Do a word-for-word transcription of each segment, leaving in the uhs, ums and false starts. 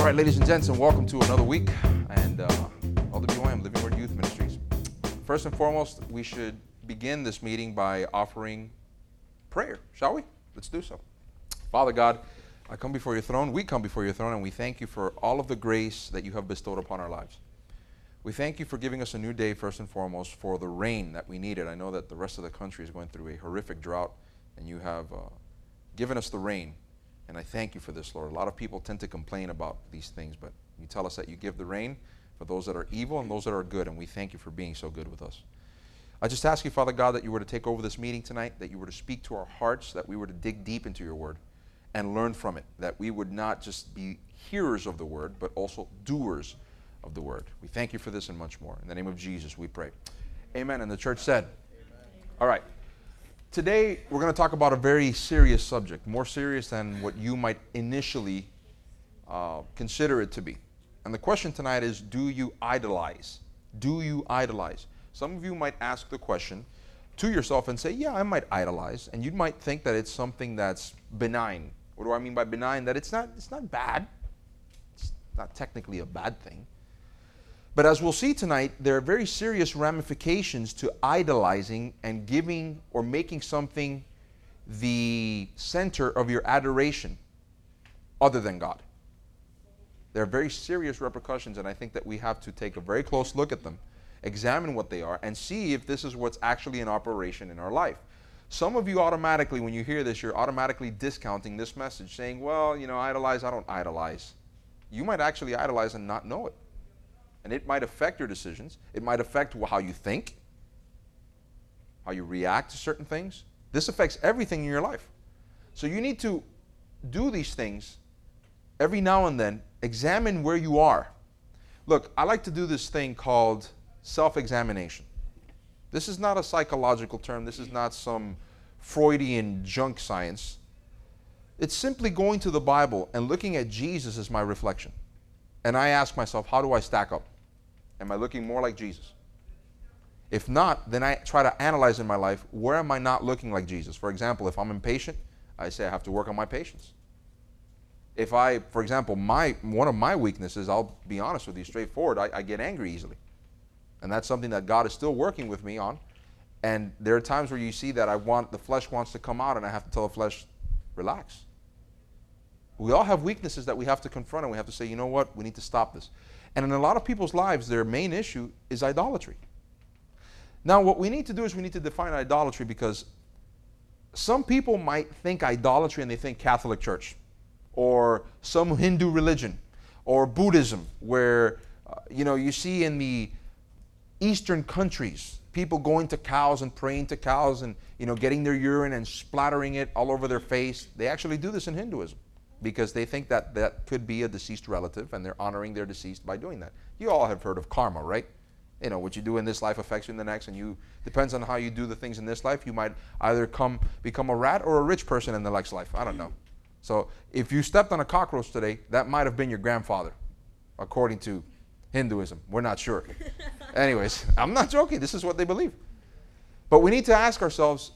All right, ladies and gents, and welcome to another week, and uh, L W I M, Living Word Youth Ministries. First and foremost, we should begin this meeting by offering prayer, shall we? Let's do so. Father God, I come before your throne, we come before your throne, and we thank you for all of the grace that you have bestowed upon our lives. We thank you for giving us a new day, first and foremost, for the rain that we needed. I know that the rest of the country is going through a horrific drought, and you have uh, given us the rain. And I thank you for this, Lord. A lot of people tend to complain about these things, but you tell us that you give the rain for those that are evil and those that are good, and we thank you for being so good with us. I just ask you, Father God, that you were to take over this meeting tonight, that you were to speak to our hearts, that we were to dig deep into your word and learn from it, that we would not just be hearers of the word, but also doers of the word. We thank you for this and much more. In the name of Jesus, we pray. Amen. And the church said, amen. All right. Today, we're going to talk about a very serious subject, more serious than what you might initially uh, consider it to be. And the question tonight is, do you idolize? Do you idolize? Some of you might ask the question to yourself and say, yeah, I might idolize. And you might think that it's something that's benign. What do I mean by benign? That it's not, it's not bad. It's not technically a bad thing. But as we'll see tonight, there are very serious ramifications to idolizing and giving or making something the center of your adoration other than God. There are very serious repercussions, and I think that we have to take a very close look at them, examine what they are, and see if this is what's actually in operation in our life. Some of you automatically, when you hear this, you're automatically discounting this message, saying, well, you know, idolize, I don't idolize. You might actually idolize and not know it. And it might affect your decisions. It might affect how you think, how you react to certain things. This affects everything in your life. So you need to do these things every now and then. Examine where you are. Look, I like to do this thing called self-examination. This is not a psychological term. This is not some Freudian junk science. It's simply going to the Bible and looking at Jesus as my reflection. And I ask myself, how do I stack up? Am I looking more like Jesus? If not, then I try to analyze in my life, where am I not looking like Jesus? For example, if I'm impatient, I say I have to work on my patience. If I, for example, my one of my weaknesses, I'll be honest with you, straightforward, I, I get angry easily. And that's something that God is still working with me on. And there are times where you see that I want, the flesh wants to come out, and I have to tell the flesh, relax. We all have weaknesses that we have to confront, and we have to say, you know what, we need to stop this. And in a lot of people's lives, their main issue is idolatry. Now, what we need to do is we need to define idolatry, because some people might think idolatry and they think Catholic Church or some Hindu religion or Buddhism, where, uh, you know, you see in the Eastern countries, people going to cows and praying to cows and, you know, getting their urine and splattering it all over their face. They actually do this in Hinduism, because they think that that could be a deceased relative, and they're honoring their deceased by doing that. You all have heard of karma, right? You know, what you do in this life affects you in the next, and you depends on how you do the things in this life. You might either come become a rat or a rich person in the next life. I don't know. So if you stepped on a cockroach today, that might have been your grandfather, according to Hinduism. We're not sure. Anyways, I'm not joking. This is what they believe. But we need to ask ourselves,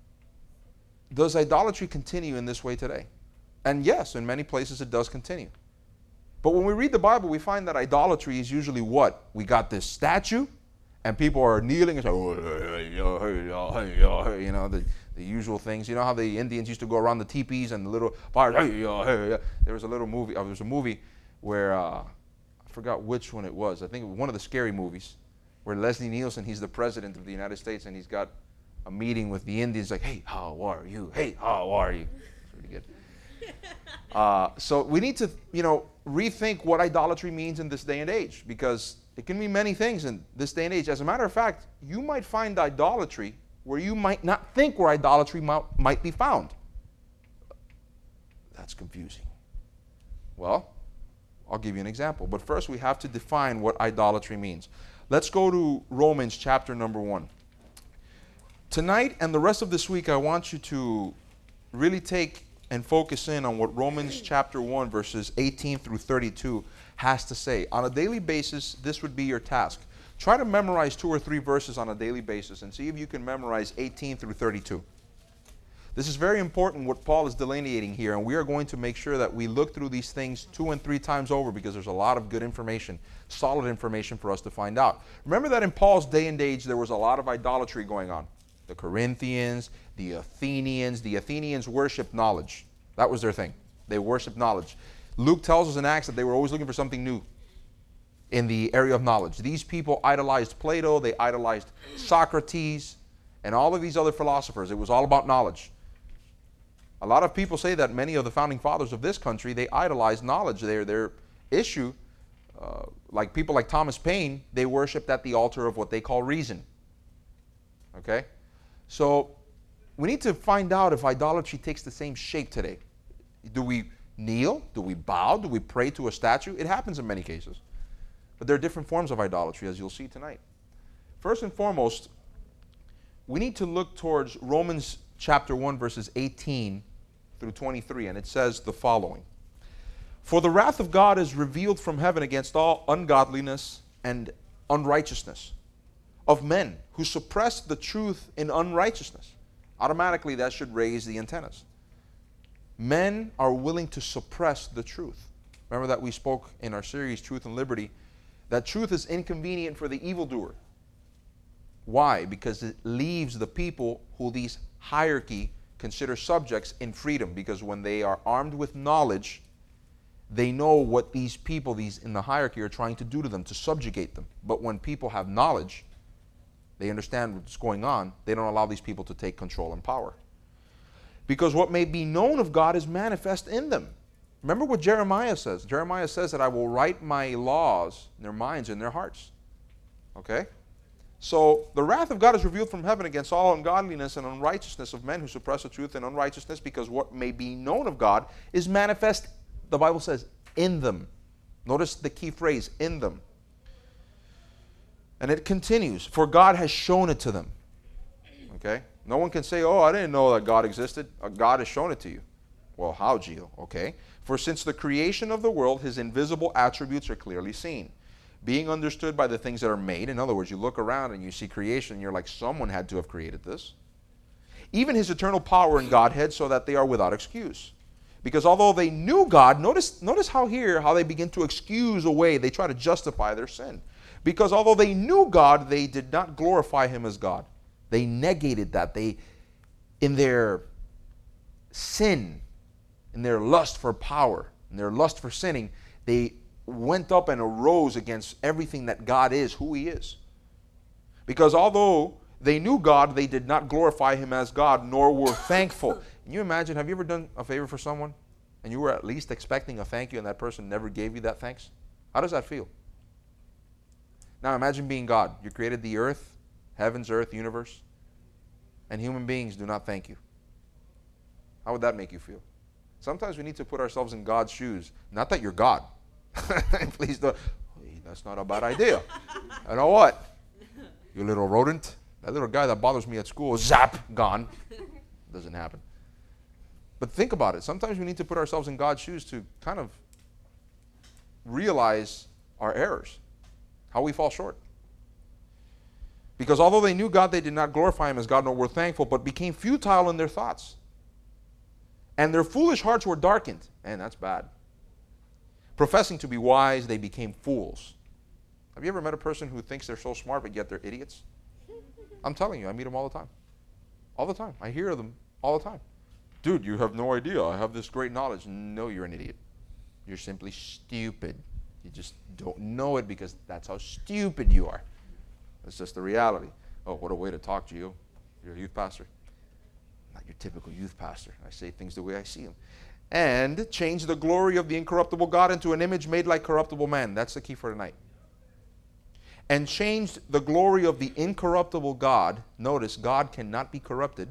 does idolatry continue in this way today? And yes, in many places it does continue. But when we read the Bible, we find that idolatry is usually what? We got this statue, and people are kneeling and saying, you know, the, the usual things. You know how the Indians used to go around the teepees and the little fires. There was a little movie, uh, there was a movie where, uh, I forgot which one it was. I think it was one of the scary movies, where Leslie Nielsen, he's the president of the United States, and he's got a meeting with the Indians, like, hey, how are you? Hey, how are you? It's really good. Uh, so we need to, you know, rethink what idolatry means in this day and age, because it can mean many things in this day and age. As a matter of fact, you might find idolatry where you might not think where idolatry might, might be found. That's confusing. Well, I'll give you an example. But first, we have to define what idolatry means. Let's go to Romans chapter number one. Tonight and the rest of this week, I want you to really take and focus in on what Romans chapter one, verses eighteen through thirty-two has to say. On a daily basis, this would be your task. Try to memorize two or three verses on a daily basis and see if you can memorize eighteen through thirty-two. This is very important what Paul is delineating here, and we are going to make sure that we look through these things two and three times over because there's a lot of good information, solid information for us to find out. Remember that in Paul's day and age, there was a lot of idolatry going on. The Corinthians, the Athenians, the Athenians worshiped knowledge. That was their thing. They worshiped knowledge. Luke tells us in Acts that they were always looking for something new in the area of knowledge. These people idolized Plato, they idolized Socrates, and all of these other philosophers. It was all about knowledge. A lot of people say that many of the founding fathers of this country, they idolized knowledge. Their, their issue, uh, like people like Thomas Paine, they worshiped at the altar of what they call reason. Okay? So we need to find out if idolatry takes the same shape today. Do we kneel? Do we bow? Do we pray to a statue? It happens in many cases. But there are different forms of idolatry, as you'll see tonight. First and foremost, we need to look towards Romans chapter one, verses eighteen through twenty-three, and it says the following. For the wrath of God is revealed from heaven against all ungodliness and unrighteousness of men who suppress the truth in unrighteousness. Automatically, that should raise the antennas. Men are willing to suppress the truth. Remember that we spoke in our series, Truth and Liberty, that truth is inconvenient for the evildoer. Why? Because it leaves the people who these hierarchy consider subjects in freedom, because when they are armed with knowledge, they know what these people, these in the hierarchy, are trying to do to them, to subjugate them. But when people have knowledge, they understand what's going on, they don't allow these people to take control and power. Because what may be known of God is manifest in them. Remember what Jeremiah says. Jeremiah says that I will write my laws in their minds and their hearts. Okay? So the wrath of God is revealed from heaven against all ungodliness and unrighteousness of men who suppress the truth in unrighteousness, because what may be known of God is manifest, the Bible says, in them. Notice the key phrase, in them. And it continues, for God has shown it to them. Okay? No one can say, oh, I didn't know that God existed. God has shown it to you. Well, how, Gio? Okay. For since the creation of the world, his invisible attributes are clearly seen, being understood by the things that are made. In other words, you look around and you see creation, and you're like, someone had to have created this. Even his eternal power and Godhead, so that they are without excuse. Because although they knew God, notice, notice how here, how they begin to excuse away, they try to justify their sin. Because although they knew God, they did not glorify him as God. They negated that. They, in their sin, in their lust for power, in their lust for sinning, they went up and arose against everything that God is, who he is. Because although they knew God, they did not glorify him as God, nor were thankful. Can you imagine, have you ever done a favor for someone and you were at least expecting a thank you and that person never gave you that thanks? How does that feel? Now imagine being God. You created the earth, heavens, earth, universe, and human beings do not thank you. How would that make you feel? Sometimes we need to put ourselves in God's shoes. Not that you're God. Please don't. Hey, that's not a bad idea. You know what? You little rodent. That little guy that bothers me at school, zap, gone. Doesn't happen. But think about it. Sometimes we need to put ourselves in God's shoes to kind of realize our errors, how we fall short. Because although they knew God, they did not glorify him as God, nor were thankful, but became futile in their thoughts. And their foolish hearts were darkened. Man, that's bad. Professing to be wise, they became fools. Have you ever met a person who thinks they're so smart, but yet they're idiots? I'm telling you, I meet them all the time. All the time. I hear them all the time. Dude, you have no idea. I have this great knowledge. No, you're an idiot. You're simply stupid. You just don't know it because that's how stupid you are. That's just the reality. Oh, what a way to talk, Gio. You're a youth pastor. Not your typical youth pastor. I say things the way I see them. And change the glory of the incorruptible God into an image made like corruptible man. That's the key for tonight. And changed the glory of the incorruptible God, notice God cannot be corrupted,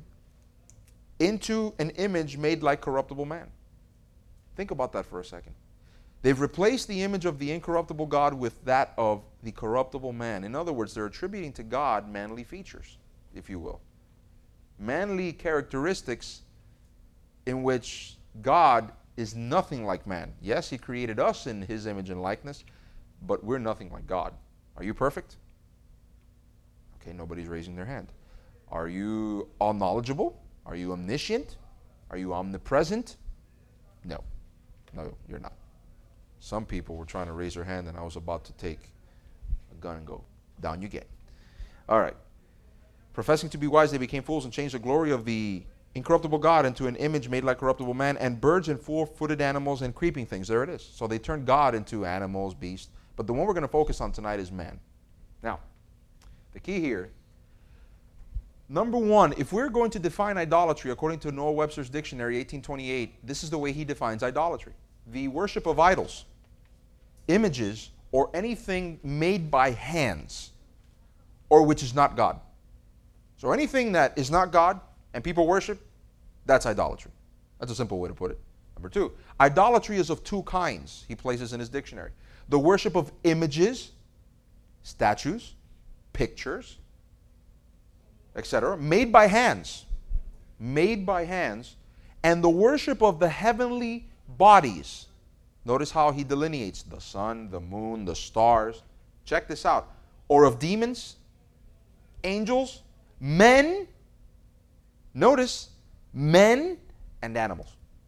into an image made like corruptible man. Think about that for a second. They've replaced the image of the incorruptible God with that of the corruptible man. In other words, they're attributing to God manly features, if you will. Manly characteristics in which God is nothing like man. Yes, he created us in his image and likeness, but we're nothing like God. Are you perfect? Okay, nobody's raising their hand. Are you all knowledgeable? Are you omniscient? Are you omnipresent? No. No, you're not. Some people were trying to raise their hand, and I was about to take a gun and go, down you get. All right. Professing to be wise, they became fools and changed the glory of the incorruptible God into an image made like corruptible man, and birds and four-footed animals and creeping things. There it is. So they turned God into animals, beasts. But the one we're going to focus on tonight is man. Now, the key here, number one, if we're going to define idolatry according to Noah Webster's dictionary, eighteen twenty-eight, this is the way he defines idolatry. The worship of idols, images, or anything made by hands, or which is not God. So anything that is not God and people worship, that's idolatry. That's a simple way to put it. Number two, idolatry is of two kinds, he places in his dictionary. The worship of images, statues, pictures, et cetera, made by hands, made by hands, and the worship of the heavenly bodies. Notice how he delineates the sun, the moon, the stars. Check this out. Or of demons, angels, men, notice, men and animals.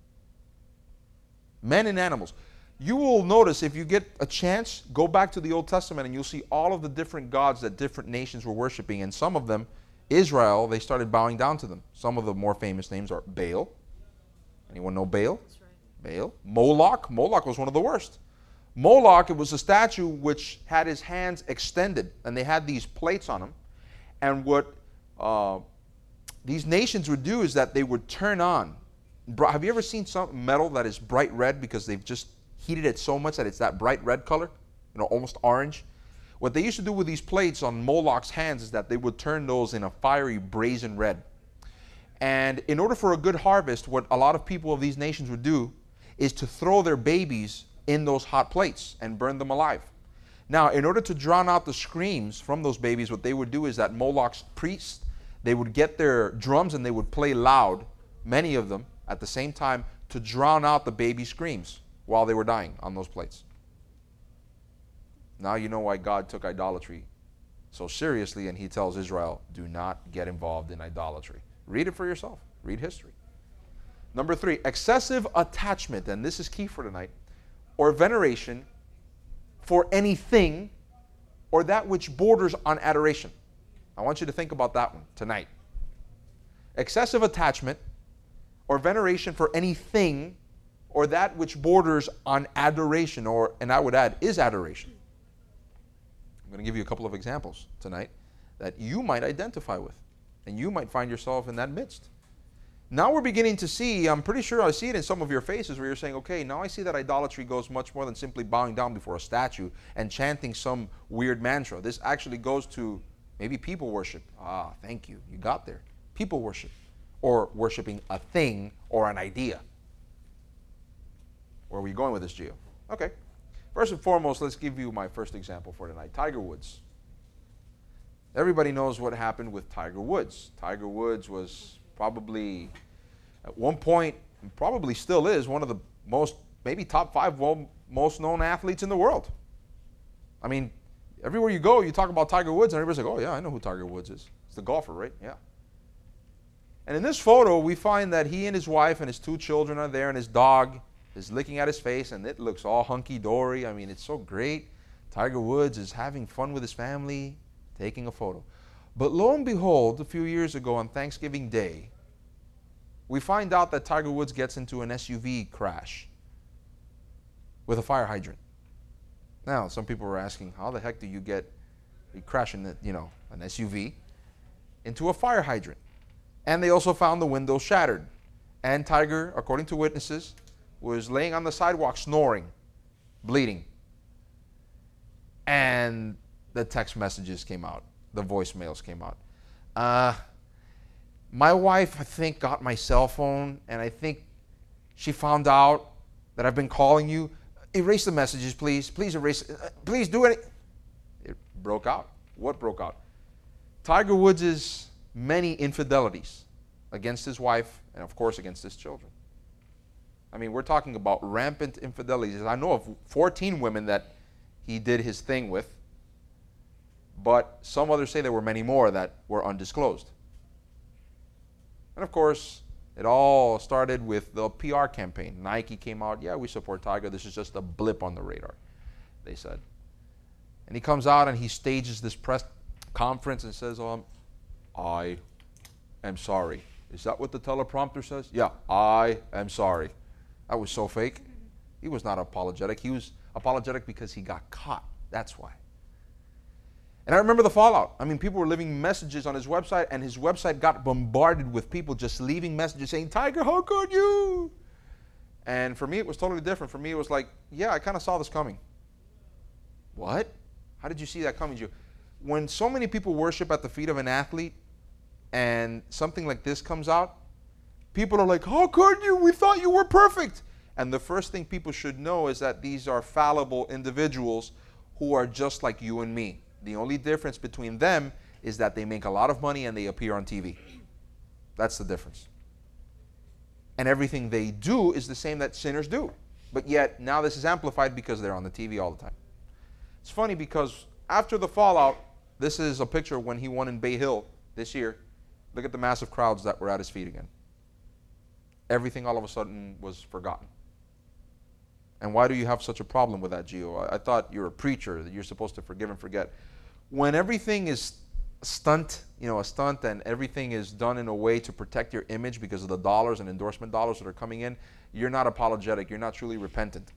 Men and animals. You will notice, if you get a chance, go back to the Old Testament and you'll see all of the different gods that different nations were worshiping. And some of them, Israel, they started bowing down to them. Some of the more famous names are Baal. Anyone know Baal? That's right. Baal. Moloch. Moloch was one of the worst. Moloch, it was a statue which had his hands extended, and they had these plates on them. And what uh, these nations would do is that they would turn on. Have you ever seen some metal that is bright red because they've just heated it so much that it's that bright red color, you know, almost orange? What they used to do with these plates on Moloch's hands is that they would turn those in a fiery brazen red. And in order for a good harvest, what a lot of people of these nations would do is to throw their babies in those hot plates and burn them alive. Now, in order to drown out the screams from those babies, what they would do is that Moloch's priests, they would get their drums and they would play loud, many of them, at the same time, to drown out the baby screams while they were dying on those plates. Now you know why God took idolatry so seriously, and he tells Israel, do not get involved in idolatry. Read it for yourself. Read history. Number three, excessive attachment, and this is key for tonight, or veneration for anything or that which borders on adoration. I want you to think about that one tonight. Excessive attachment or veneration for anything or that which borders on adoration, or, and I would add, is adoration. I'm going to give you a couple of examples tonight that you might identify with, and you might find yourself in that midst. Now we're beginning to see, I'm pretty sure I see it in some of your faces where you're saying, okay, now I see that idolatry goes much more than simply bowing down before a statue and chanting some weird mantra. This actually goes to maybe people worship. Ah, thank you. You got there. People worship. Or worshiping a thing or an idea. Where are we going with this, Gio? Okay. First and foremost, let's give you my first example for tonight. Tiger Woods. Everybody knows what happened with Tiger Woods. Tiger Woods was probably, at one point, and probably still is, one of the most, maybe top five well, most known athletes in the world. I mean, everywhere you go, you talk about Tiger Woods, and everybody's like, oh yeah, I know who Tiger Woods is. It's the golfer, right? Yeah. And in this photo, we find that he and his wife and his two children are there, and his dog is licking at his face, and it looks all hunky-dory. I mean, it's so great. Tiger Woods is having fun with his family, taking a photo. But lo and behold, a few years ago on Thanksgiving Day, we find out that Tiger Woods gets into an S U V crash with a fire hydrant. Now, some people were asking, how the heck do you get a crash in the, you know, an S U V into a fire hydrant? And they also found the window shattered. And Tiger, according to witnesses, was laying on the sidewalk snoring, bleeding. And the text messages came out. The voicemails came out. Uh, my wife, I think, got my cell phone, and I think she found out that I've been calling you. Erase the messages, please. Please erase. Uh, please do it. It broke out. What broke out? Tiger Woods' many infidelities against his wife and, of course, against his children. I mean, we're talking about rampant infidelities. I know of fourteen women that he did his thing with, but some others say there were many more that were undisclosed. And of course, it all started with the P R campaign. Nike came out, yeah, we support Tiger. This is just a blip on the radar, they said. And he comes out and he stages this press conference and says, um, I am sorry. Is that what the teleprompter says? Yeah, I am sorry. That was so fake. He was not apologetic. He was apologetic because he got caught. That's why. And I remember the fallout. I mean, people were leaving messages on his website, and his website got bombarded with people just leaving messages saying, Tiger, how could you? And for me, it was totally different. For me, it was like, yeah, I kind of saw this coming. What? How did you see that coming, Joe? When so many people worship at the feet of an athlete and something like this comes out, people are like, how could you? We thought you were perfect. And the first thing people should know is that these are fallible individuals who are just like you and me. The only difference between them is that they make a lot of money and they appear on T V. That's the difference. And everything they do is the same that sinners do. But yet, now this is amplified because they're on the T V all the time. It's funny because after the fallout, this is a picture when he won in Bay Hill this year. Look at the massive crowds that were at his feet again. Everything all of a sudden was forgotten. And why do you have such a problem with that, Gio? I, I thought you're a preacher, that you're supposed to forgive and forget. When everything is a stunt, you know, a stunt, and everything is done in a way to protect your image because of the dollars and endorsement dollars that are coming in, you're not apologetic. You're not truly repentant.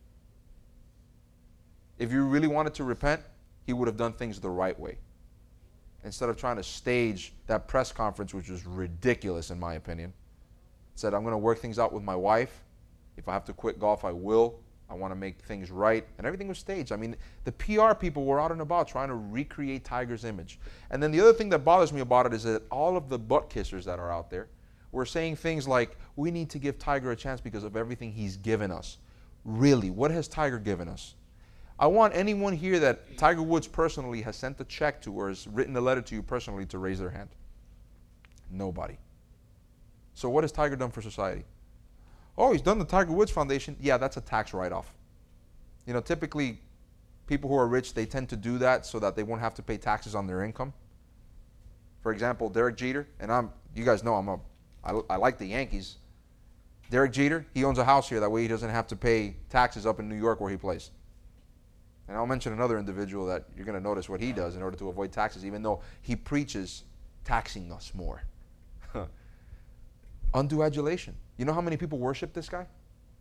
If you really wanted to repent, he would have done things the right way. Instead of trying to stage that press conference, which was ridiculous in my opinion. Said, I'm going to work things out with my wife. If I have to quit golf, I will. I want to make things right. And everything was staged. I mean, the P R people were out and about trying to recreate Tiger's image. And then the other thing that bothers me about it is that all of the butt kissers that are out there were saying things like, we need to give Tiger a chance because of everything he's given us. Really, what has Tiger given us? I want anyone here that Tiger Woods personally has sent a check to or has written a letter to you personally to raise their hand. Nobody. So what has Tiger done for society? Oh, he's done the Tiger Woods Foundation. Yeah, that's a tax write-off. You know, typically people who are rich, they tend to do that so that they won't have to pay taxes on their income. For example, Derek Jeter, and I'm, you guys know I'm a, I, I like the Yankees. Derek Jeter, he owns a house here. That way he doesn't have to pay taxes up in New York where he plays. And I'll mention another individual that you're going to notice what he does in order to avoid taxes, even though he preaches taxing us more. Undue adulation. You know how many people worship this guy?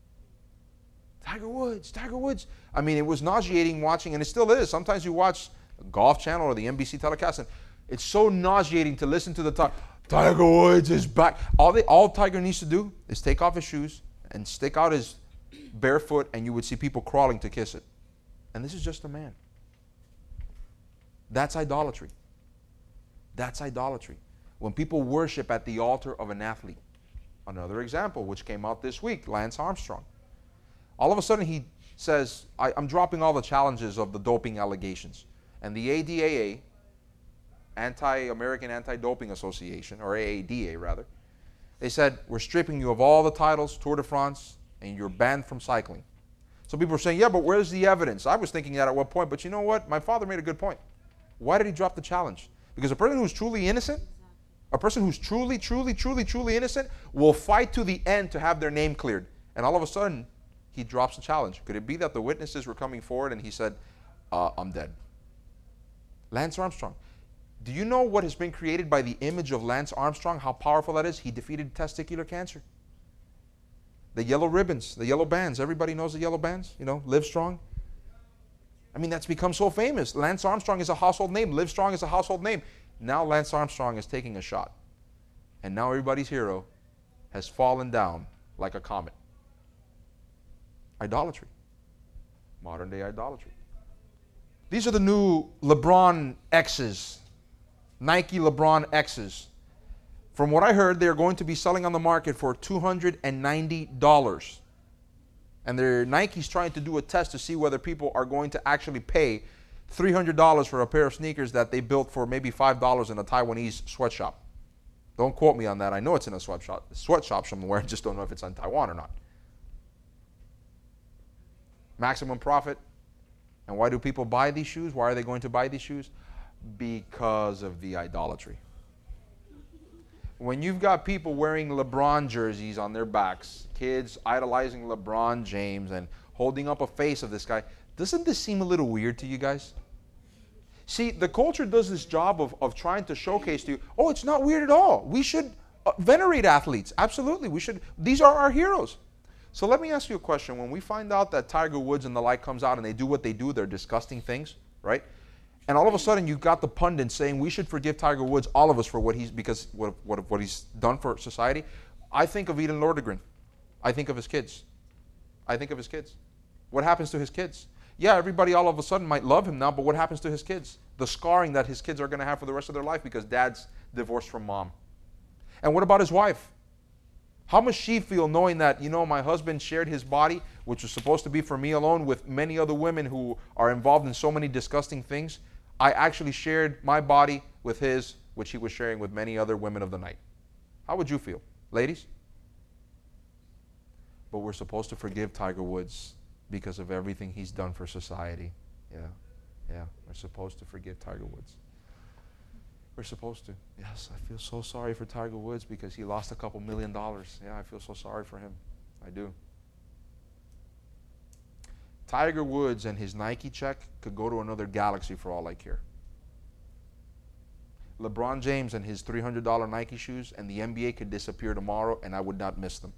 Tiger Woods, Tiger Woods. I mean, it was nauseating watching, and it still is. Sometimes you watch the Golf Channel or the N B C telecast, and it's so nauseating to listen to the talk. Tiger Woods is back. All, they, all Tiger needs to do is take off his shoes and stick out his barefoot, and you would see people crawling to kiss it. And this is just a man. That's idolatry. That's idolatry. When people worship at the altar of an athlete. Another example, which came out this week, Lance Armstrong. All of a sudden he says, I, I'm dropping all the challenges of the doping allegations. And the A D A A, Anti-American Anti-Doping Association, or A A D A rather, they said, we're stripping you of all the titles, Tour de France, and you're banned from cycling. So people are saying, yeah, but where's the evidence? I was thinking that at one point, but you know what? My father made a good point. Why did he drop the challenge? Because a person who's truly innocent, a person who's truly, truly, truly, truly innocent will fight to the end to have their name cleared. And all of a sudden, he drops the challenge. Could it be that the witnesses were coming forward and he said, uh, I'm dead? Lance Armstrong. Do you know what has been created by the image of Lance Armstrong, how powerful that is? He defeated testicular cancer. The yellow ribbons, the yellow bands. Everybody knows the yellow bands, you know, Live Strong. I mean, that's become so famous. Lance Armstrong is a household name. Live Strong is a household name. Now Lance Armstrong is taking a shot. And now everybody's hero has fallen down like a comet. Idolatry. Modern day idolatry. These are the new LeBron X's. Nike LeBron X's. From what I heard, they're going to be selling on the market for two hundred ninety dollars. And they're, Nike's trying to do a test to see whether people are going to actually pay three hundred dollars for a pair of sneakers that they built for maybe five dollars in a Taiwanese sweatshop. Don't quote me on that. I know it's in a sweatshop, sweatshop somewhere. I just don't know if it's in Taiwan or not. Maximum profit. And why do people buy these shoes? Why are they going to buy these shoes? Because of the idolatry. when you've got people wearing LeBron jerseys on their backs, kids idolizing LeBron James and holding up a face of this guy, doesn't this seem a little weird to you guys? See, the culture does this job of, of trying to showcase to you, oh, it's not weird at all. We should uh, venerate athletes. Absolutely. We should. These are our heroes. So let me ask you a question. When we find out that Tiger Woods and the like comes out and they do what they do, they're disgusting things, right? And all of a sudden you've got the pundits saying we should forgive Tiger Woods, all of us, for what he's, because what, what, what he's done for society. I think of Eden Lordegren. I think of his kids. I think of his kids. What happens to his kids? Yeah, everybody all of a sudden might love him now, but what happens to his kids? The scarring that his kids are going to have for the rest of their life because dad's divorced from mom. And what about his wife? How must she feel knowing that, you know, my husband shared his body, which was supposed to be for me alone, with many other women who are involved in so many disgusting things? I actually shared my body with his, which he was sharing with many other women of the night. How would you feel, ladies? But we're supposed to forgive Tiger Woods because of everything he's done for society. Yeah, yeah, we're supposed to forgive Tiger Woods. We're supposed to. Yes, I feel so sorry for Tiger Woods because he lost a couple million dollars. Yeah, I feel so sorry for him. I do. Tiger Woods and his Nike check could go to another galaxy for all I care. LeBron James and his three hundred dollar Nike shoes and the N B A could disappear tomorrow and I would not miss them.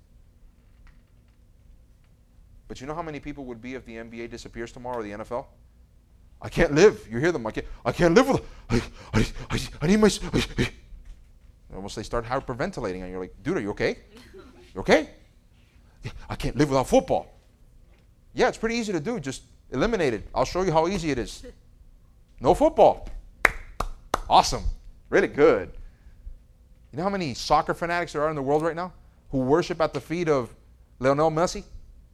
But you know how many people would be if the N B A disappears tomorrow or the N F L? I can't live. You hear them. I can't, I can't live with them. I, I, I, I need my... I, almost they start hyperventilating and you're like, dude, are you okay? You okay? Yeah, I can't live without football. Yeah, it's pretty easy to do. Just eliminate it. I'll show you how easy it is. No football. Awesome. Really good. You know how many soccer fanatics there are in the world right now who worship at the feet of Lionel Messi?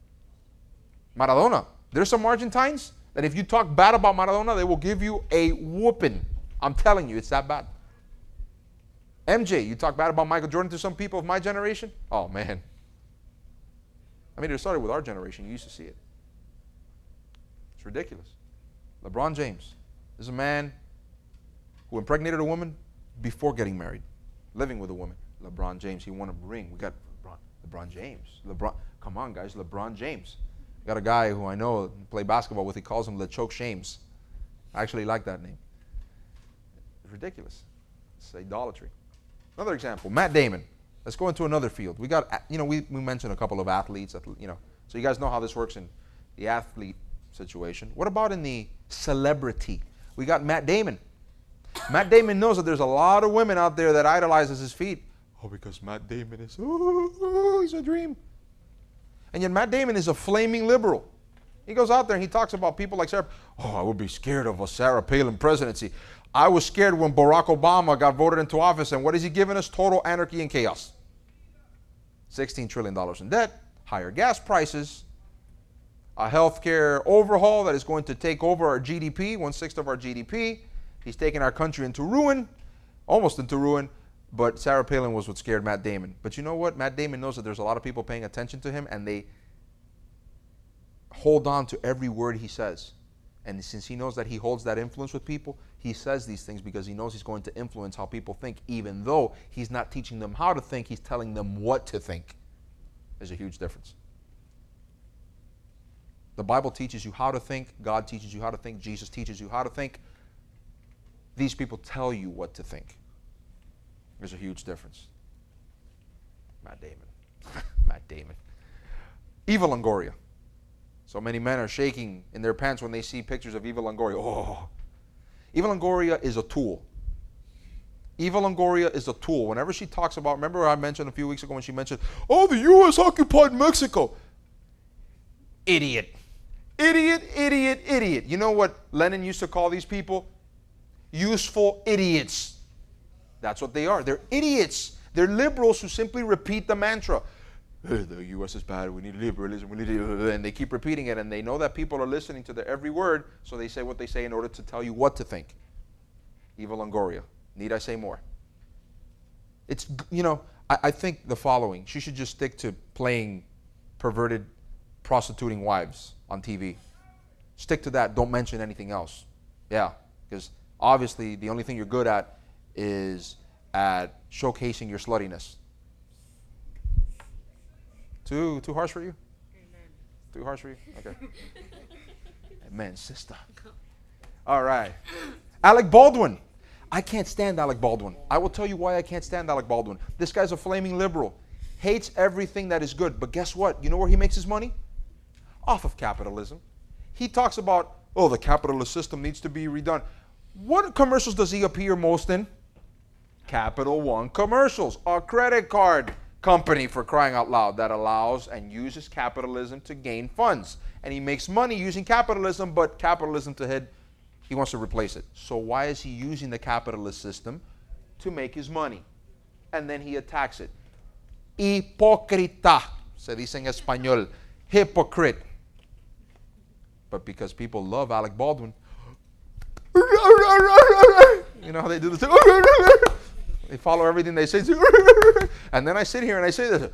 Maradona. There's some Argentines that if you talk bad about Maradona, they will give you a whooping. I'm telling you, it's that bad. M J, you talk bad about Michael Jordan to some people of my generation? Oh, man. I mean, it started with our generation. You used to see it. It's ridiculous. LeBron James is a man who impregnated a woman before getting married, living with a woman. LeBron James, he won a ring. We got LeBron, LeBron James. LeBron, come on, guys, LeBron James. Got a guy who I know play basketball with. He calls him LeChoke Shames. I actually like that name. It's ridiculous. It's idolatry. Another example, Matt Damon. Let's go into another field. We got, you know, we, we mentioned a couple of athletes, you know, so you guys know how this works in the athlete situation. What about in the celebrity? We got Matt Damon. Matt Damon knows that there's a lot of women out there that idolizes his feet. Oh, because Matt Damon is, oh, he's a dream. And yet Matt Damon is a flaming liberal. He goes out there and he talks about people like Sarah. Oh, I would be scared of a Sarah Palin presidency. I was scared when Barack Obama got voted into office. And what is he giving us? Total anarchy and chaos. sixteen trillion dollars in debt, higher gas prices, a healthcare overhaul that is going to take over our G D P, one-sixth of our G D P. He's taking our country into ruin, almost into ruin. But Sarah Palin was what scared Matt Damon. But you know what? Matt Damon knows that there's a lot of people paying attention to him, and they hold on to every word he says. And since he knows that he holds that influence with people, he says these things because he knows he's going to influence how people think, even though he's not teaching them how to think, he's telling them what to think. There's a huge difference. The Bible teaches you how to think. God teaches you how to think. Jesus teaches you how to think. These people tell you what to think. There's a huge difference. Matt Damon. Matt Damon. Eva Longoria. So many men are shaking in their pants when they see pictures of Eva Longoria. Oh. Eva Longoria is a tool. Eva Longoria is a tool. Whenever she talks about, remember I mentioned a few weeks ago when she mentioned, oh, the U S occupied Mexico. Idiot. Idiot, idiot, idiot. You know what Lenin used to call these people? Useful idiots. That's what they are. They're idiots. They're liberals who simply repeat the mantra. The U S is bad. We need liberalism. We need it. And they keep repeating it. And they know that people are listening to their every word. So they say what they say in order to tell you what to think. Eva Longoria. Need I say more? It's, you know, I, I think the following. She should just stick to playing perverted, prostituting wives on T V. Stick to that. Don't mention anything else. Yeah. Because obviously the only thing you're good at is at showcasing your sluttiness. Too too harsh for you? Amen. Too harsh for you? Okay. Amen, sister. All right. Alec Baldwin. I can't stand Alec Baldwin. I will tell you why I can't stand Alec Baldwin. This guy's a flaming liberal. Hates everything that is good. But guess what? You know where he makes his money? Off of capitalism. He talks about, oh, the capitalist system needs to be redone. What commercials does he appear most in? Capital One commercials. A credit card company, for crying out loud, that allows and uses capitalism to gain funds. And he makes money using capitalism, but capitalism to head, he wants to replace it. So why is he using the capitalist system? To make his money. And then he attacks it. Hipócrita, se dice en español. Hypocrite. But because people love Alec Baldwin, you know how they do this? They follow everything they say. And then I sit here and I say this.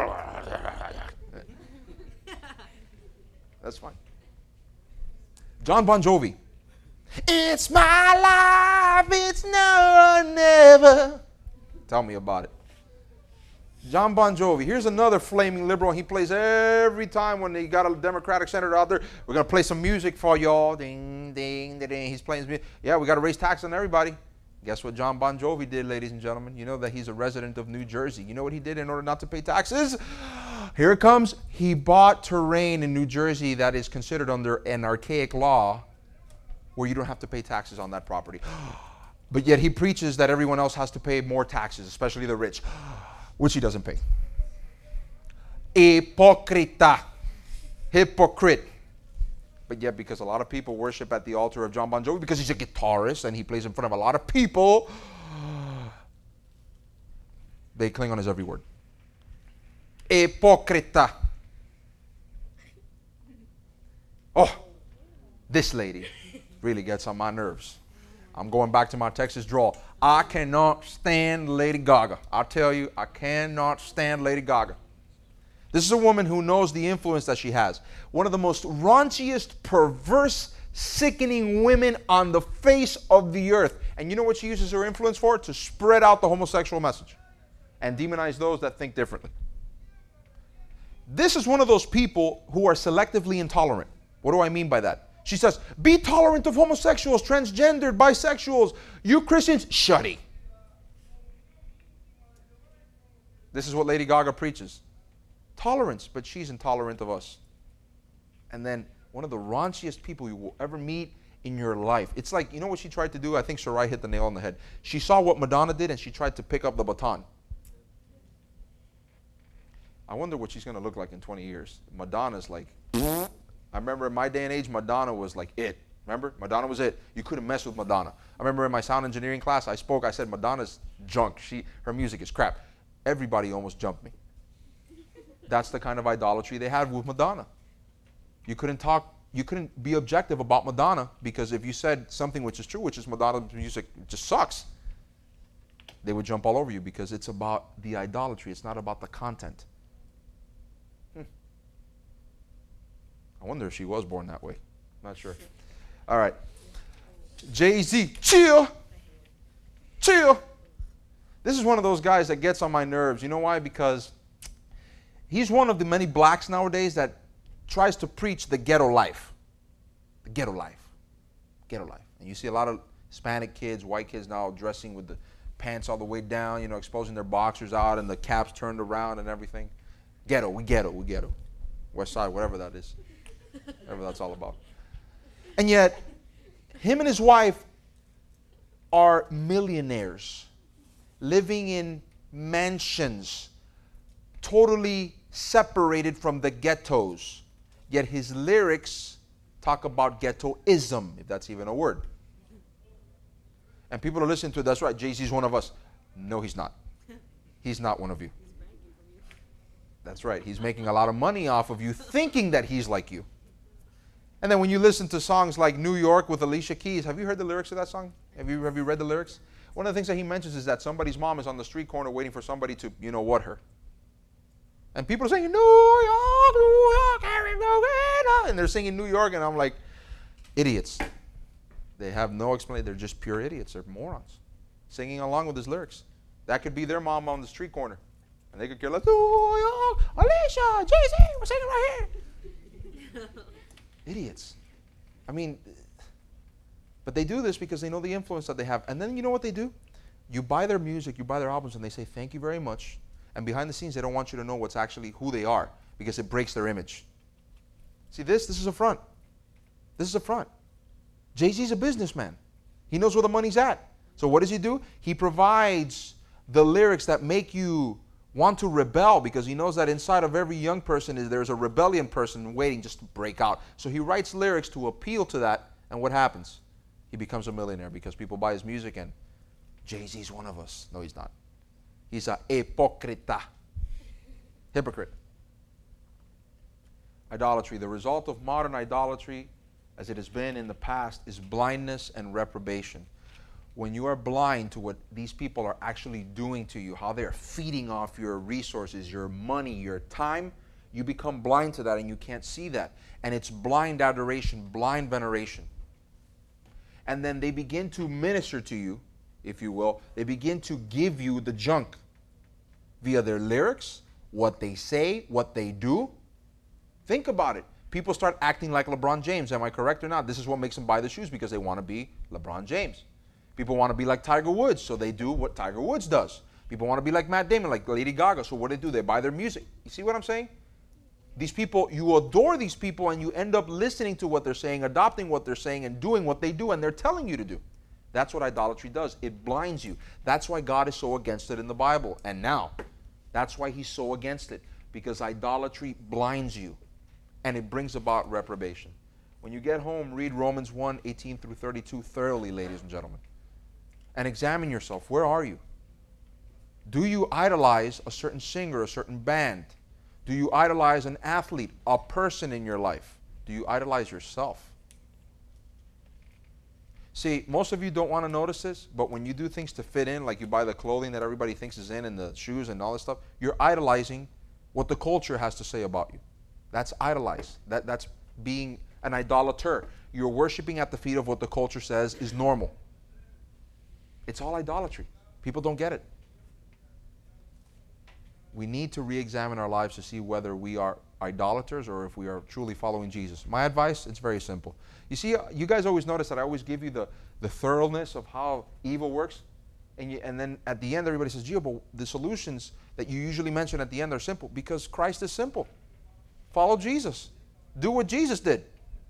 That's fine. John Bon Jovi. It's my life, it's now or never. Tell me about it. John Bon Jovi. Here's another flaming liberal. He plays every time when they got a Democratic senator out there. We're going to play some music for y'all. Ding, ding, ding, ding. He's playing music. Yeah, we got to raise taxes on everybody. Guess what John Bon Jovi did, ladies and gentlemen? You know that he's a resident of New Jersey. You know what he did in order not to pay taxes? Here it comes. He bought terrain in New Jersey that is considered under an archaic law where you don't have to pay taxes on that property. But yet he preaches that everyone else has to pay more taxes, especially the rich, which he doesn't pay. Hypocrita. Hypocrite. But yet, because a lot of people worship at the altar of John Bon Jovi, because he's a guitarist and he plays in front of a lot of people, they cling on his every word. Hypocrita. Oh, this lady really gets on my nerves. I'm going back to my Texas drawl. I cannot stand Lady Gaga. I tell you, I cannot stand Lady Gaga. This is a woman who knows the influence that she has. One of the most raunchiest, perverse, sickening women on the face of the earth. And you know what she uses her influence for? To spread out the homosexual message and demonize those that think differently. This is one of those people who are selectively intolerant. What do I mean by that? She says, be tolerant of homosexuals, transgendered, bisexuals. You Christians, shutty. This is what Lady Gaga preaches. Tolerance, but she's intolerant of us. And then one of the raunchiest people you will ever meet in your life. It's like, you know what she tried to do? I think Sarai hit the nail on the head. She saw what Madonna did and she tried to pick up the baton. I wonder what she's going to look like in twenty years. Madonna's like... I remember in my day and age, Madonna was like it. Remember? Madonna was it. You couldn't mess with Madonna. I remember in my sound engineering class, I spoke, I said, Madonna's junk. She, her music is crap. Everybody almost jumped me. That's the kind of idolatry they had with Madonna. You couldn't talk, you couldn't be objective about Madonna because if you said something which is true, which is Madonna's music just sucks, they would jump all over you because it's about the idolatry. It's not about the content. I wonder if she was born that way. Not sure. All right. Jay-Z, chill. Chill. This is one of those guys that gets on my nerves. You know why? Because he's one of the many blacks nowadays that tries to preach the ghetto life. The ghetto life. Ghetto life. And you see a lot of Hispanic kids, white kids now dressing with the pants all the way down, you know, exposing their boxers out and the caps turned around and everything. Ghetto, we ghetto, we ghetto. West Side, whatever that is. Whatever that's all about. And yet, him and his wife are millionaires, living in mansions, totally separated from the ghettos. Yet his lyrics talk about ghettoism, if that's even a word. And people are listening to it, that's right, Jay-Z's one of us. No, he's not. He's not one of you. That's right, he's making a lot of money off of you thinking that he's like you. And then when you listen to songs like New York with Alicia Keys, have you heard the lyrics of that song? Have you, have you read the lyrics? One of the things that he mentions is that somebody's mom is on the street corner waiting for somebody to, you know what, her. And people are saying, New York, New York, Arizona, and they're singing New York, and I'm like, idiots. They have no explanation. They're just pure idiots. They're morons. Singing along with his lyrics. That could be their mom on the street corner. And they could care less. Oh, Alicia, Jay-Z, we're singing right here. Idiots. I mean, but they do this because they know the influence that they have. And then you know what they do? You buy their music, you buy their albums, and they say, thank you very much. And behind the scenes, they don't want you to know what's actually who they are because it breaks their image. See this? This is a front. This is a front. Jay-Z's a businessman. He knows where the money's at. So what does he do? He provides the lyrics that make you want to rebel because he knows that inside of every young person is there's a rebellion person waiting just to break out. So he writes lyrics to appeal to that, and what happens? He becomes a millionaire because people buy his music, and Jay-Z's one of us. No, he's not. He's a hypocrita. Hypocrite. Idolatry. The result of modern idolatry, as it has been in the past, is blindness and reprobation. When you are blind to what these people are actually doing to you, how they're feeding off your resources, your money, your time, you become blind to that and you can't see that. And it's blind adoration, blind veneration. And then they begin to minister to you, if you will. They begin to give you the junk via their lyrics, what they say, what they do. Think about it. People start acting like LeBron James. Am I correct or not? This is what makes them buy the shoes because they want to be LeBron James. People want to be like Tiger Woods, so they do what Tiger Woods does. People want to be like Matt Damon, like Lady Gaga, so what do they do? They buy their music. You see what I'm saying? These people, you adore these people and you end up listening to what they're saying, adopting what they're saying, and doing what they do and they're telling you to do. That's what idolatry does. It blinds you. That's why God is so against it in the Bible. And now, that's why he's so against it, because idolatry blinds you and it brings about reprobation. When you get home, read Romans one, eighteen through thirty-two thoroughly, ladies and gentlemen. And examine yourself. Where are you? Do you idolize a certain singer, a certain band? Do you idolize an athlete, a person in your life? Do you idolize yourself? See, most of you don't want to notice this, but when you do things to fit in, like you buy the clothing that everybody thinks is in and the shoes and all this stuff, you're idolizing what the culture has to say about you. That's idolize. That, that's being an idolater. You're worshiping at the feet of what the culture says is normal. It's all idolatry. People don't get it. We need to re-examine our lives to see whether we are idolaters or if we are truly following Jesus. My advice, it's very simple. You see, you guys always notice that I always give you the, the thoroughness of how evil works. And, you, and then at the end, everybody says, Gio, but the solutions that you usually mention at the end are simple because Christ is simple. Follow Jesus. Do what Jesus did.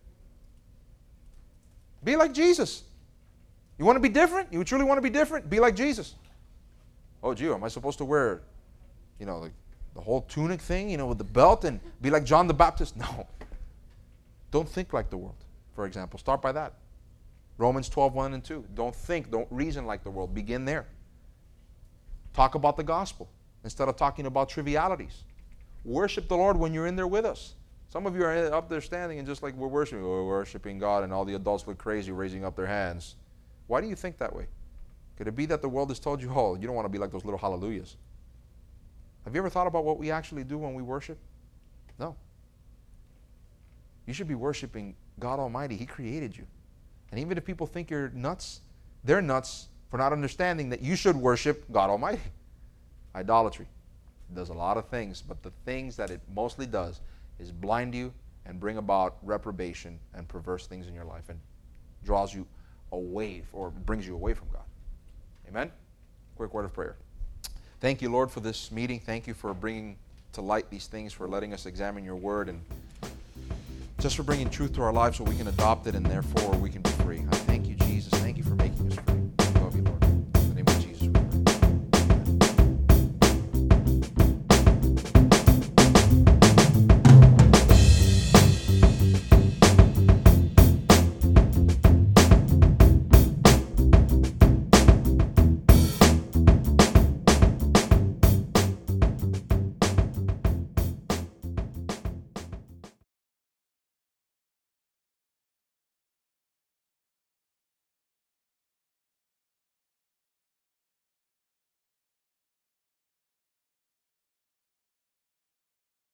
Be like Jesus. You want to be different? You truly want to be different? Be like Jesus. Oh, Gio, am I supposed to wear, you know, the, the whole tunic thing, you know, with the belt and be like John the Baptist? No. Don't think like the world, for example. Start by that. Romans twelve, one and two. Don't think, don't reason like the world. Begin there. Talk about the gospel instead of talking about trivialities. Worship the Lord when you're in there with us. Some of you are up there standing and just like we're worshiping, we're worshiping God, and all the adults look crazy raising up their hands. Why do you think that way? Could it be that the world has told you, oh, you don't want to be like those little hallelujahs? Have you ever thought about what we actually do when we worship? No. You should be worshiping God Almighty. He created you. And even if people think you're nuts, they're nuts for not understanding that you should worship God Almighty. Idolatry. It does a lot of things, but the things that it mostly does is blind you and bring about reprobation and perverse things in your life and draws you away or brings you away from God. Amen? Quick word of prayer. Thank you, Lord, for this meeting. Thank you for bringing to light these things, for letting us examine your word, and just for bringing truth to our lives so we can adopt it and therefore we can be free. I thank you, Jesus.